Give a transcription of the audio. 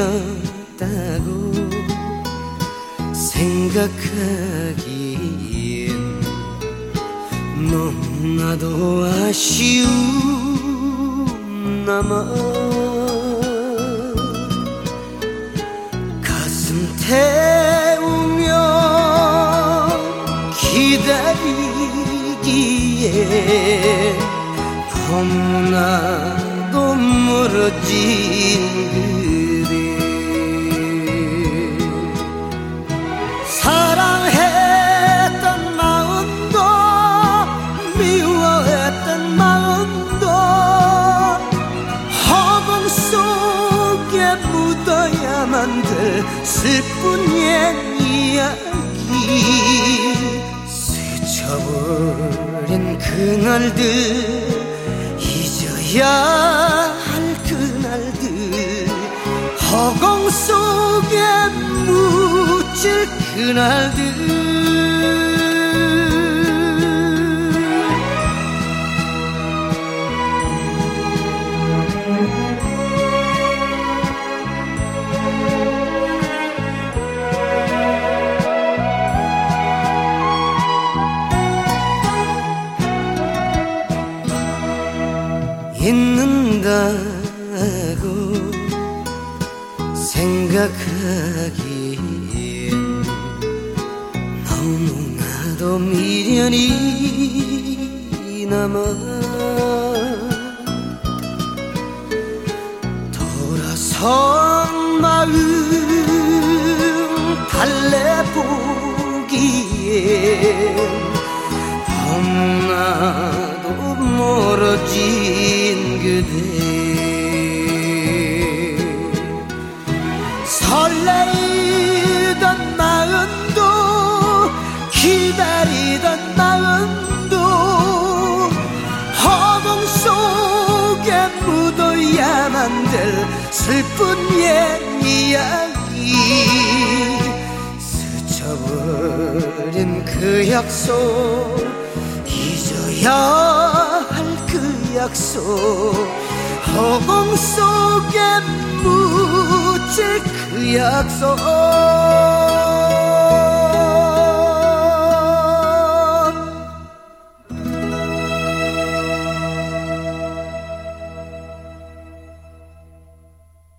아니었다고 생각하기엔 너무나도 아쉬운 남아 가슴 태우며 기다리기에 너무나도 멀어진 그대 사랑했던 마음도 미워했던 마음도 허공 속에 묻어야만 될 슬픈 옛 이야기 스쳐버린 그날들 잊어야 할 그날들 허공 속에 묻힐 그날들 잊는다고 생각하기엔 너무나도 미련이 남아 돌아선 마음 달래보기엔 너무나도 멀어진 그대 설레이던 마음도 기다리던 마음도 허공 속에 묻어야만 될 슬픈 옛 이야기 스쳐버린 그 약속 잊어야 할 그 약속 허공 속에 묻힐 그 약속